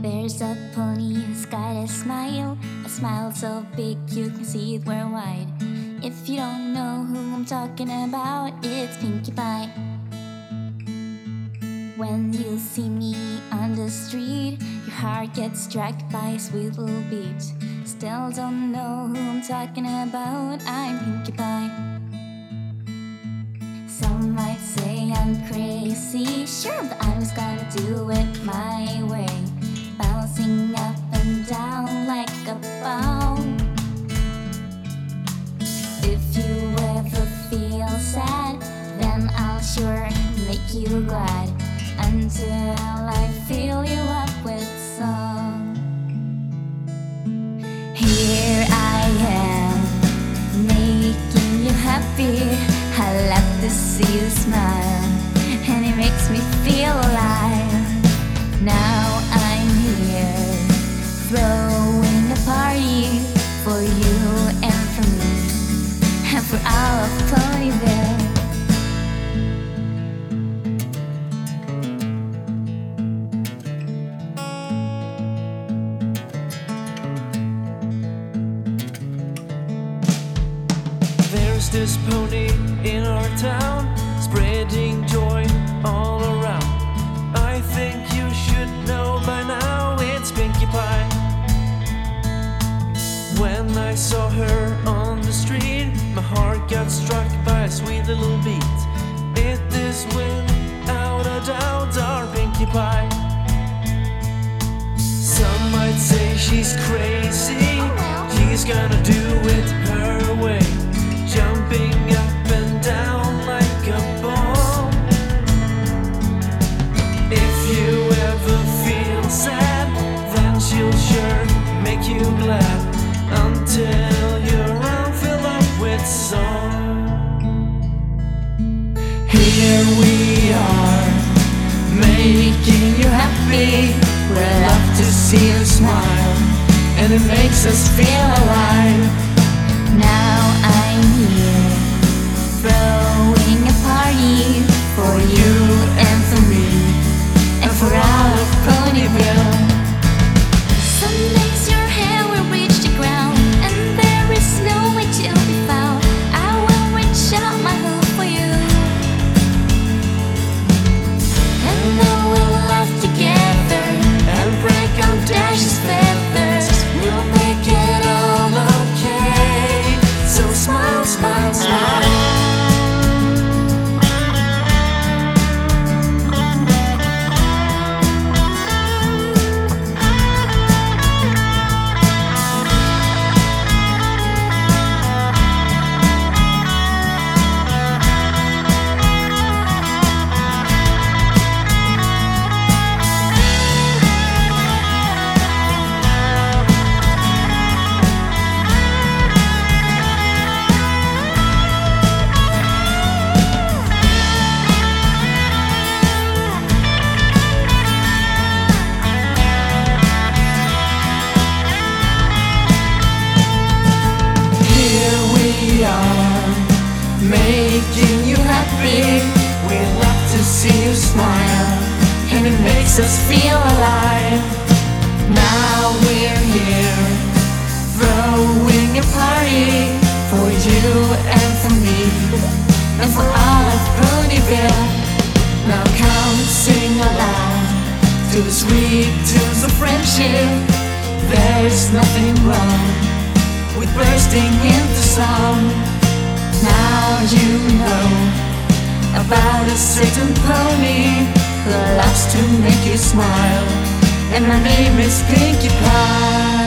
There's a pony who's got a smile so big you can see it worldwide. If you don't know who I'm talking about, it's Pinkie Pie. When you see me on the street, your heart gets struck by a sweet little beat. Still don't know who I'm talking about, I'm Pinkie Pie. Some might say I'm crazy, sure, but I was gonna do it my way. Bouncing up and down like a ball. If you ever feel sad, then I'll sure make you glad, until I fill you up with song. Here I am, making you happy. I love to see you smile, and it makes me feel alive. Now I'm here, throwing a party for you and for me, and for all of Ponyville. There's this pony in our town, spreading joy all around. I think you should know by now, it's Pinkie Pie. When I saw her on the street, my heart got struck by a sweet little beat. It is without a doubt our Pinkie Pie. Some might say she's crazy, she's gonna do it her way, jumping up and down like a ball. If you ever feel sad, then she'll sure make you glad, until your arm fill up with song. Here we are, making you happy. We love to see you smile, and it makes us feel alive. Now I'm here, throwing a party for you and for me, and for all of Ponyville. Some days your hair will reach the ground, and there is no way to be found. I will reach out my hook for you, and then we'll laugh together and break our dashes feathers. We'll make it all okay. So smile, smile, smile. Making you happy, we love to see you smile, and it makes us feel alive. Now we're here, throwing a party for you and for me, and for all of Ponyville. Now come sing along to the sweet tunes of friendship. There's nothing wrong with bursting into song. Now you know about a certain pony who loves to make you smile, and my name is Pinkie Pie.